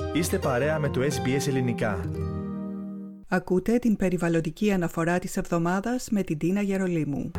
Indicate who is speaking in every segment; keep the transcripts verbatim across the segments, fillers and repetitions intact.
Speaker 1: Είστε παρέα με το ες μπι ες Ελληνικά.
Speaker 2: Ακούτε την περιβαλλοντική αναφορά της εβδομάδας με την Τίνα Γερολίμου.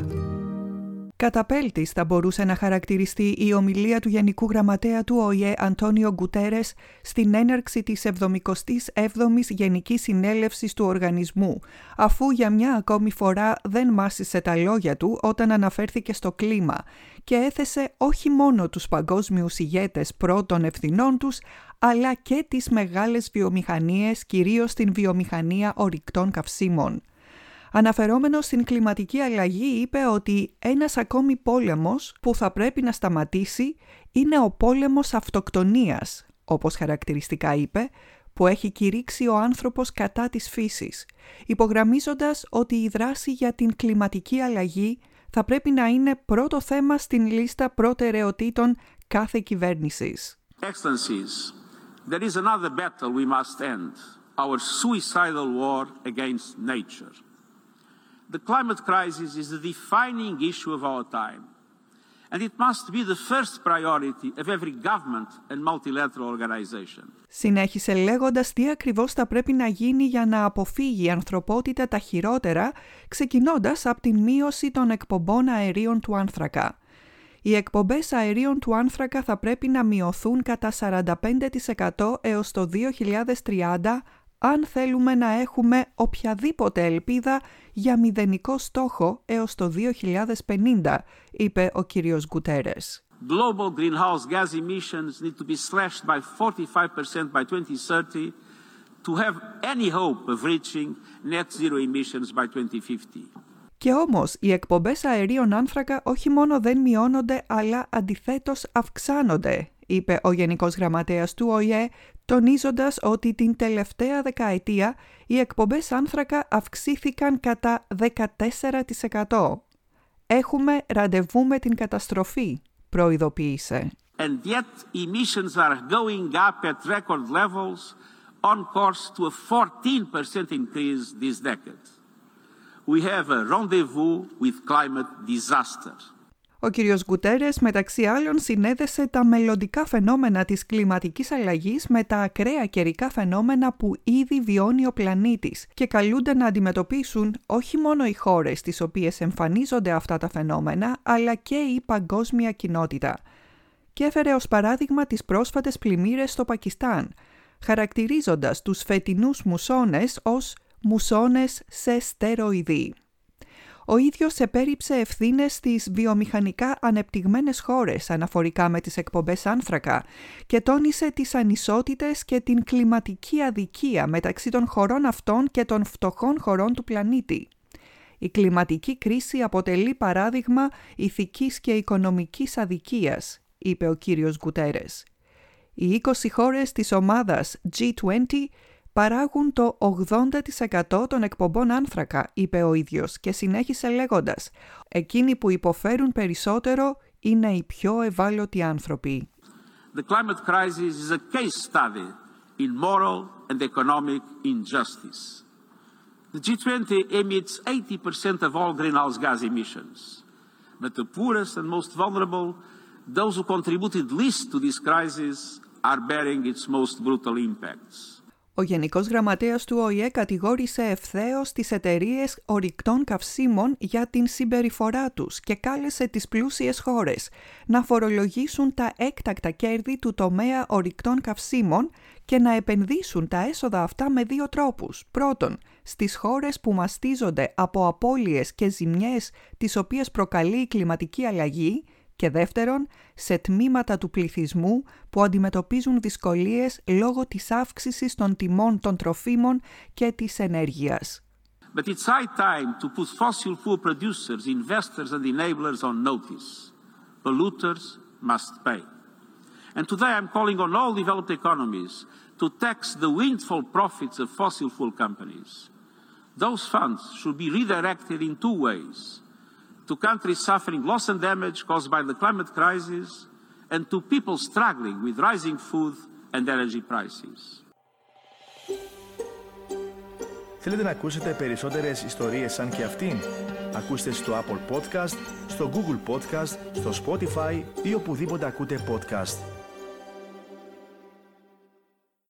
Speaker 2: Καταπέλτης θα μπορούσε να χαρακτηριστεί η ομιλία του Γενικού Γραμματέα του Ο Η Ε Αντόνιο Γκουτέρες στην έναρξη της εβδομηκοστής έβδομης Γενικής Συνέλευσης του οργανισμού, αφού για μια ακόμη φορά δεν μάσησε τα λόγια του όταν αναφέρθηκε στο κλίμα και έθεσε όχι μόνο τους παγκόσμιους ηγέτες πρώτων ευθυνών τους, αλλά και τις μεγάλες βιομηχανίες, κυρίως την βιομηχανία ορυκτών καυσίμων. Αναφερόμενος στην κλιματική αλλαγή, είπε ότι ένας ακόμη πόλεμος που θα πρέπει να σταματήσει είναι ο πόλεμος αυτοκτονίας, όπως χαρακτηριστικά είπε, που έχει κηρύξει ο άνθρωπος κατά της φύσης, υπογραμμίζοντας ότι η δράση για την κλιματική αλλαγή θα πρέπει να είναι πρώτο θέμα στην λίστα προτεραιοτήτων κάθε κυβέρνησης.
Speaker 3: Excellencies, there is another battle we must end, our suicidal war against nature. The climate crisis is the defining issue of our time, and it must be the first priority of every government and multilateral organization.
Speaker 2: Συνέχισε λέγοντας τι ακριβώς θα πρέπει να γίνει για να αποφύγει η ανθρωπότητα τα χειρότερα, ξεκινώντας από την μείωση των εκπομπών αερίων του άνθρακα. Οι εκπομπές αερίων του άνθρακα θα πρέπει να μειωθούν κατά σαράντα πέντε τοις εκατό έως το δύο χιλιάδες τριάντα, αν θέλουμε να έχουμε οποιαδήποτε ελπίδα για μηδενικό στόχο έως το δύο χιλιάδες πενήντα, είπε ο κύριος Γκουτέρες.
Speaker 3: Global greenhouse gas emissions need to be slashed by forty-five percent by twenty thirty to have any hope of reaching net zero emissions by twenty fifty.
Speaker 2: Και όμως οι εκπομπές αερίων άνθρακα όχι μόνο δεν μειώνονται, αλλά αντιθέτως αυξάνονται, είπε ο Γενικός Γραμματέας του Ο Η Ε, τονίζοντας ότι την τελευταία δεκαετία οι εκπομπές άνθρακα αυξήθηκαν κατά δεκατέσσερα τοις εκατό. Έχουμε ραντεβού με την καταστροφή, προειδοποίησε.
Speaker 3: And yet emissions are going up at record levels on course to a fourteen percent increase this decade. We have a rendezvous with climate disaster.
Speaker 2: Ο κύριος Γκουτέρες, μεταξύ άλλων, συνέδεσε τα μελλοντικά φαινόμενα της κλιματικής αλλαγής με τα ακραία καιρικά φαινόμενα που ήδη βιώνει ο πλανήτης και καλούνται να αντιμετωπίσουν όχι μόνο οι χώρες στις οποίες εμφανίζονται αυτά τα φαινόμενα, αλλά και η παγκόσμια κοινότητα. Και έφερε ως παράδειγμα τις πρόσφατες πλημμύρες στο Πακιστάν, χαρακτηρίζοντας τους φετινούς μουσώνες ως μουσώνες σε στεροειδή. Ο ίδιος επέριψε ευθύνες στις βιομηχανικά ανεπτυγμένες χώρες αναφορικά με τις εκπομπές άνθρακα και τόνισε τις ανισότητες και την κλιματική αδικία μεταξύ των χωρών αυτών και των φτωχών χωρών του πλανήτη. Η κλιματική κρίση αποτελεί παράδειγμα ηθικής και οικονομικής αδικίας, είπε ο κύριος Γκουτέρες. Οι είκοσι χώρες της ομάδας τζι είκοσι παράγουν το ογδόντα τοις εκατό των εκπομπών άνθρακα, είπε ο ίδιος και συνέχισε λέγοντας «Εκείνοι που υποφέρουν περισσότερο είναι οι πιο ευάλωτοι άνθρωποι».
Speaker 3: The climate crisis is a case study in moral and economic injustice. The τζι είκοσι emits eighty percent of all greenhouse gas emissions. But the poorest and most vulnerable, those who contributed least to this crisis, are bearing its most brutal impacts.
Speaker 2: Ο Γενικός Γραμματέας του Ο Η Ε κατηγόρησε ευθέως τις εταιρείες ορυκτών καυσίμων για την συμπεριφορά τους και κάλεσε τις πλούσιες χώρες να φορολογήσουν τα έκτακτα κέρδη του τομέα ορυκτών καυσίμων και να επενδύσουν τα έσοδα αυτά με δύο τρόπους. Πρώτον, στις χώρες που μαστίζονται από απώλειες και ζημιές τις οποίες προκαλεί η κλιματική αλλαγή, και δεύτερον, σε τμήματα του πληθυσμού που αντιμετωπίζουν δυσκολίες λόγω της αύξησης των τιμών των τροφίμων και της ενέργειας.
Speaker 3: But it's high time to put fossil fuel producers, investors and enablers on notice. Polluters must pay. And today I'm calling on all developed economies to tax the windfall profits of fossil fuel companies. Those funds should be redirected in two ways. To countries suffering loss and damage caused by the climate crisis, and to people struggling with rising food and energy prices.
Speaker 1: Θέλετε να ακούσετε περισσότερες ιστορίες σαν και αυτήν? Ακούστε στο Apple Podcast, στο Google Podcast, στο Spotify ή οπουδήποτε ακούτε podcast.